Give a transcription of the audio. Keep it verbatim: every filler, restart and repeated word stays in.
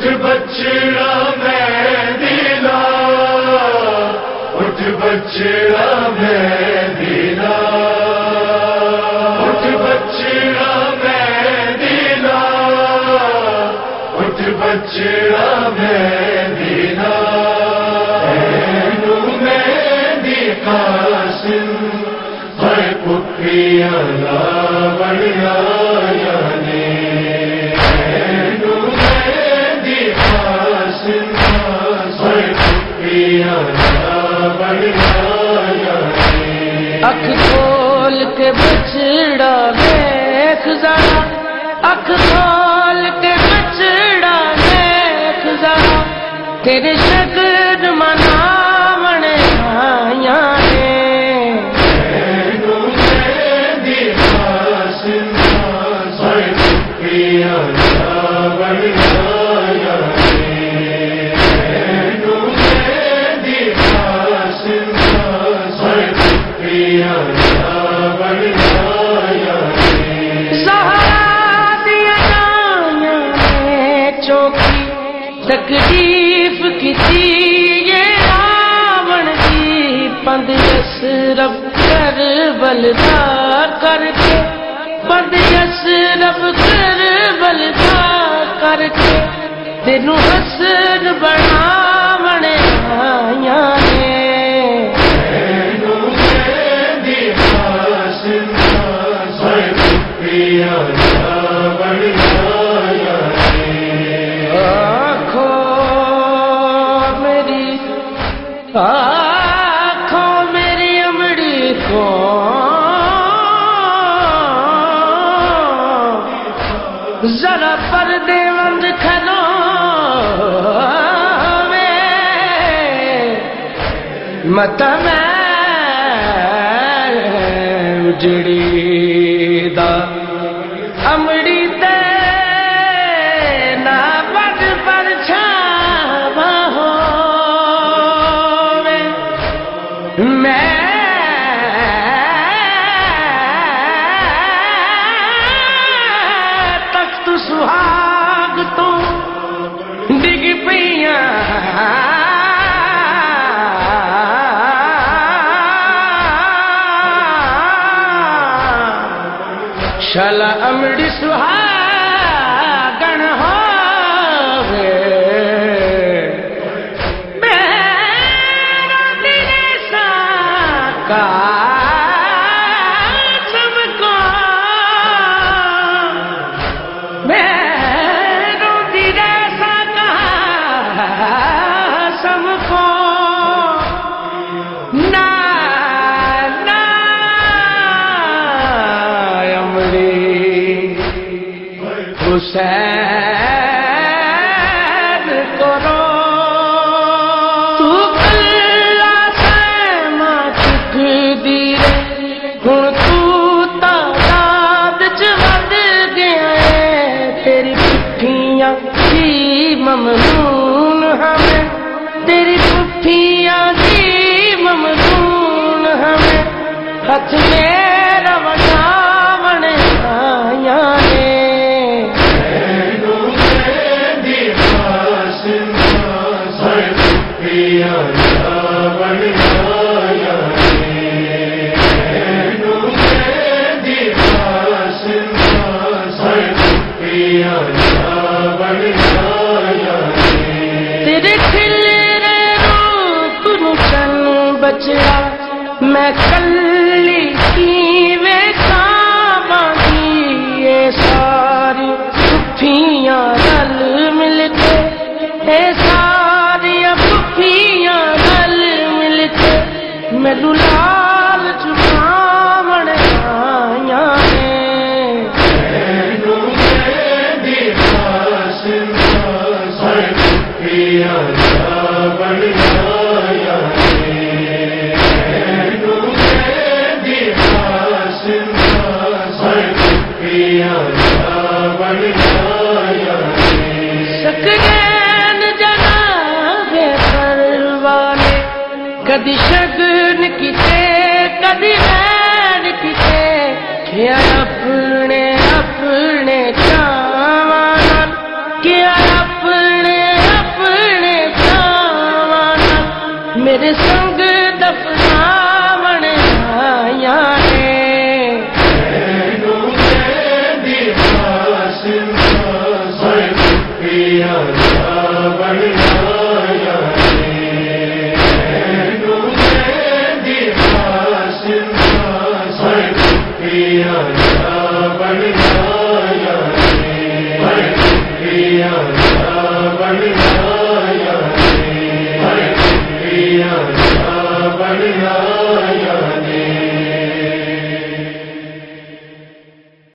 اٹھ بچڑا میں دلا، اٹھ بچڑا میں دلا، اٹھ بچڑا میں دلا، اٹھ بچڑا میں دلا، اینو میں دی قاسم ہائے پکھیاں لا بڑیا یانے، اینو میں دی قاسم ہائے پکھیاں لا بڑیا یانے۔ اکھ کھول کے بچڑا دیکھ ذرا، اکھ کھول کے بچڑا دیکھ ذرا، تیرے شکر مناون آیاں نے، اینو میں دی قاسم ہائے پکھیاں لا بڑیا یانے، اینو میں دی قاسم ہائے پکھیاں لا بڑیا یانے۔ زہرا دیا جانیاں نے چوکی تکلیف کسی یہ راون کی، پند یسرب کربل دا کر کے، پند یسرب کربل دا کر کے، تینوں حسن بناون آیاں نے، اینو میں دی قاسم ہائے پکھیاں لا بڑیا یانے۔ آنکھوں میری، آنکھوں میری امڑی کو ذرا پردے بند کھلو مت میں اجڑی دا امڑی تے نہ بد پرچھاوا ہووے، میں تخت سہاگ تو ڈگ پیاں، شالا امڑی سہاگن ہووے، میرا دل سا قاسم کو، میرا دل سا قاسم کو، نا حسین کرو تو کلا سیما چک دی رے، ہن تو تعداد چ ود گیا ہے، تیری پٹھیاں کی ممنون ہمیں، تیری پٹھیاں کی ممنون ہمیں، ہاتھ میرا وٹاون آیاں نے، پکھیاں لا بڑیا یانے، اینو میں دی قاسم ہائے پکھیاں لا بڑیا یانے۔ تیرے کھلے روپ نوں چن بچڑا میں کلی کیویں کھاواں گی، اے ساری پھپھیاں رل مل کے، اے ساری پھپھیاں رل مل کے، مینوں لال چکاون آیاں نے، اینو میں دی قاسم ہائے پکھیاں لا بڑیا یانے، اینو میں دی قاسم ہائے پکھیاں لا بڑیا یانے۔ سکرین جناب پروانے کدی شگن کیتے کدی رین کیتے، کیا اپنے اپنے چاواں نال، کیا اپنے شکریہ بڑھایا شکریہ بڑھایا شکریہ بڑھایا شکریہ بڑھایا